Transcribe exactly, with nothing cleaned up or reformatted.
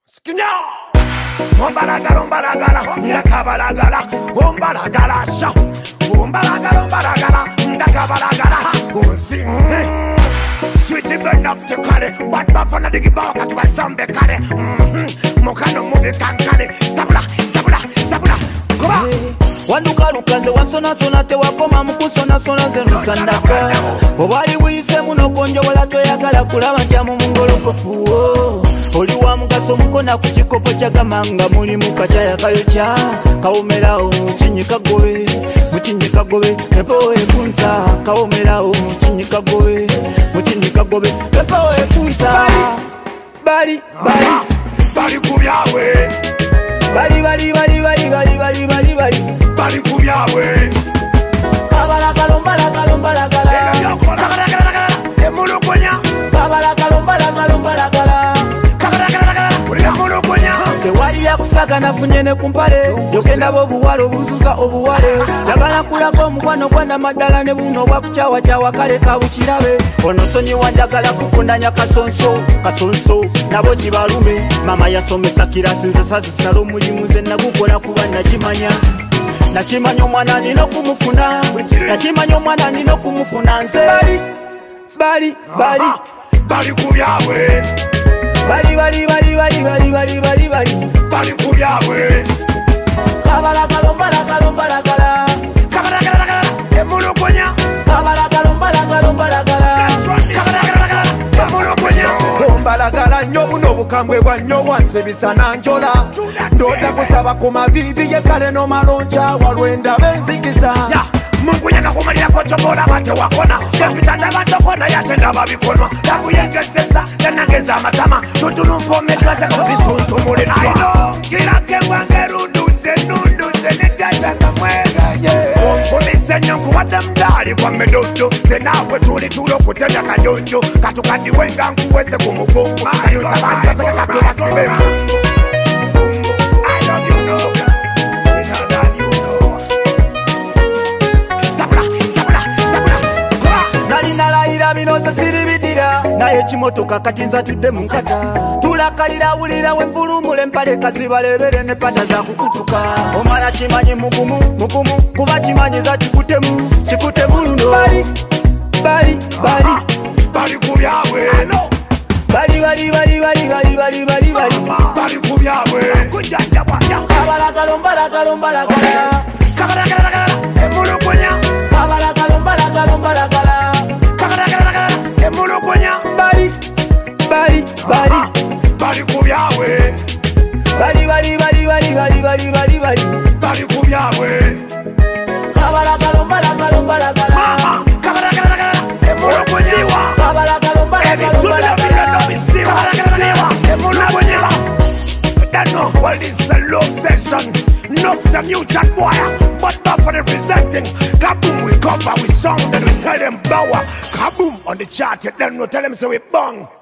Skinya! Ombalagala, ombalagala, ndakabalagala, ombalagala, sha. Ombalagala, ombalagala, ndakabalagala, onsi. Sweetie burn up to kale, but bafana digi bawaka to basambe kale. Mokano movie kankale, sabula, sabula, sabula. Come on! Wanduka lukanze wansona sona te wakoma mukusona sona nze lusandaka obwali wiyise muno konjo wala toyagala kulaba ntya mu mungolokofu oli wa mugaso mukona ku kikopo kyagamanga muli mu kacaya kayokya kawomerawo mukinyi kagobe mukinyi kagobe epewo ekunta kawomerawo mukinyi kagobe mukinyi kagobe epewo ekunta bali bali bali kubyawe bali bali bali bali bali bali bali bali bali kubyawe kabala kalombala kalombala kala kabala kala emulukonya kabala kalombala kalombala kala kabala kala emulukonya tewali yakusaga nafunye ne kumpale yogenda bobuwale obuzuza obuwale jagala kulako omukwano gwa namaddala ne buno bwakukyawa kyawa kale kabukirabe ono sonyi wandagala kukundanya kasonso kasonso nabo kibalume mama yasomesa kirasi nze sazisala omulimu nze nagukola kuba nakimanya nakimanya omwana nina okumufuna nakimanya omwana nina okumufuna nze bali bali bali bali kubyawe bali bali bali bali bali bali bali bali bali kubyawe kabala kalombala kalombala kala kabala kala emulukonya kabala kalombala kalombala kala kabala kala emulukonya ombalagala nnyo buno obukambwe bwa nnyo wansibisa nanjola ndota kusaba ku mavivi yekale n'omalonja walwenda benzikiza mungunyaka kumalirako kyobola bate wakona yapitanda batokona yatenda babikonwa yakuyengezesa yanageza amatama tutulumpomezgatakazisunzumule naino kirake bwange runduze nunduze netatanga mweganye onkumise nnyo nkuwadde mudali kwa medodo zenaabwe tuli tula okutenda kadonjo katukadiwenga nkuweze ku mugongo ayusabanzazekakatulasibe binoze siribidira naye kimotoka kati nza tudde mu nkata tulakalira wulira wenvulumula empale kazibalebere ne pata za kukutuka omwana kimanyi mugumu mugumu kuba kimanyi za kikutemu kikutemu luno bali bali bali bali kubyawe bali bali bali bali bali bali bali bali bali kubyawe kujanja bwaya kabala kalombala kalombala kala kabala kala emulukonya kabala kalombala kalombala kala emulukonya bali bali bali bali kubyawe bali bali bali bali bali bali bali bali bali kubyawe kabala kalombala kalombala kala mama kabala kala emulukonya kabala kalombala kalombala kala kabala kala emulukonya dano well this is a love session enough the new chat boy but not for representing kaboom we cover we sound and we tell them bower kaboom on the chart then we tell them say we bang.